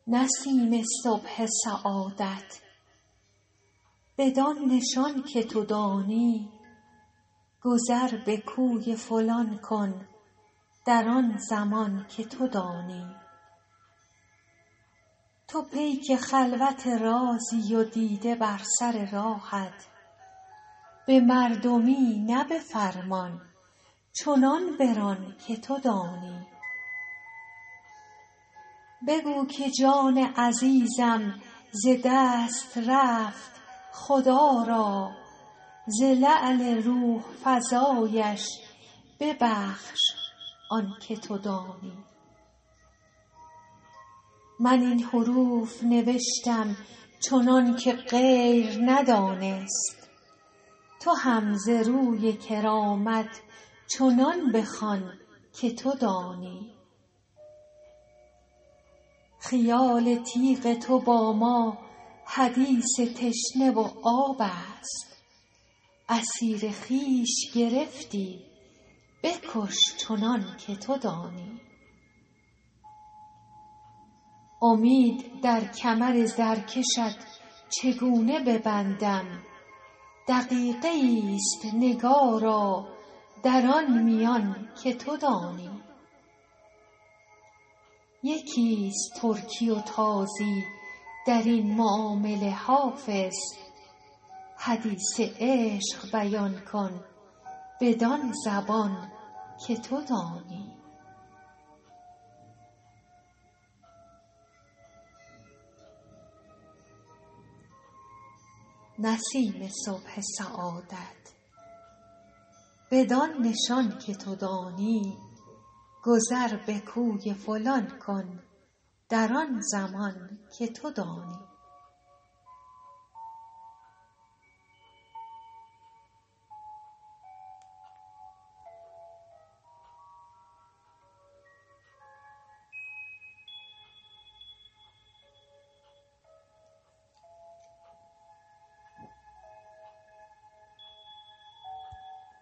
نسیم صبح سعادت، بدان نشان که تو دانی، گذر به کوی فلان کن در آن زمان که تو دانی. تو پیک خلوت رازی و دیده بر سر راهت، به مردمی نه به فرمان چنان بران که تو دانی. بگو که جان عزیزم ز دست رفت خدا را، ز لعل روح فزایش ببخش آن که تو دانی. من این حروف نوشتم چنان که غیر ندانست، تو هم ز روی کرامت چنان بخوان که تو دانی. خیال تیغ تو با ما حدیث تشنه و آب است، اسیر خویش گرفتی بکش چنان که تو دانی. امید در کمر زرکشت چگونه ببندم، دقیقه ایست نگارا در آن میان که تو دانی. یکیست ترکی و تازی در این معامله حافظ، حدیث عشق بیان کن بدان زبان که تو دانی. نسیم صبح سعادت، بدان نشان که تو دانی، گذر به کوی فلان کن در آن زمان که تو دانی.